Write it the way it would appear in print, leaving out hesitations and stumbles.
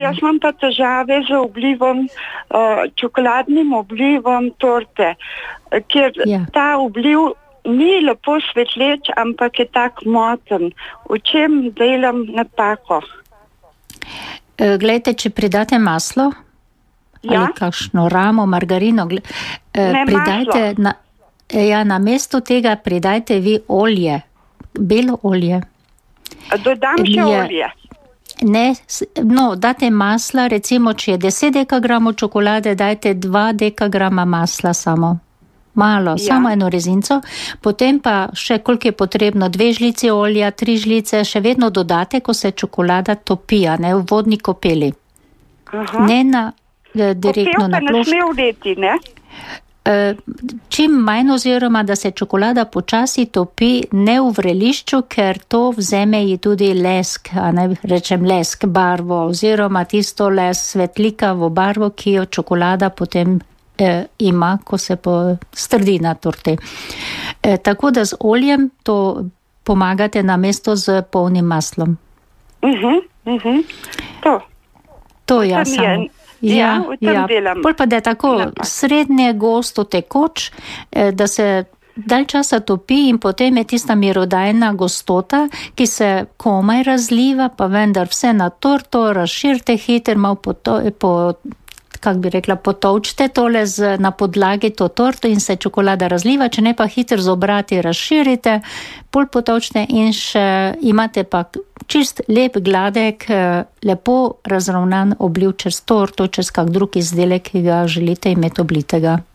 Jaz imam pa težave z oblivom, čokoladnim oblivom torte, ker ta obliv ni lepo svetleč, ampak je tak moten. V čem delam napako? Glejte, če pridate maslo ali kakšno ramo, margarino, pridajte na mesto tega pridajte vi olje, belo olje. Dodam še olje? Ne, date masla, recimo, če je 10 dekagramov čokolade, dajte 2 dekagrama masla samo. Malo, samo eno rezinco, potem pa še koliko je potrebno, 2 žlice olja, 3 žlice, še vedno dodate, ko se čokolada topi, ne, v vodni kopeli. Ne direktno na ploščku. Kopel pa ne sme vdeti, ne? Čim manj oziroma, da se čokolada počasi topi, ne v vrelišču, ker to vzeme ji tudi lesk, rečem lesk, barvo, oziroma tisto svetlikavo barvo, ki jo čokolada potem ima, ko se strdi na torti. Tako da z oljem to pomagate na mesto z polnim maslom. To ja samo. Ja. Pol pa da je tako srednje gosto tekoč, da se dalj časa topi in potem je tista mirodajna gostota, ki se komaj razliva, pa vendar vse na torto, razširite hiter, malo potolčite tole na podlagi to torto in se čokolada razliva, če ne pa hiter z obrati razširite, pol potolčite in še imate pa čist lep, gladek, lepo razravnan obliv čez torto, čez kak drug izdelek, ki ga želite imeti oblitega.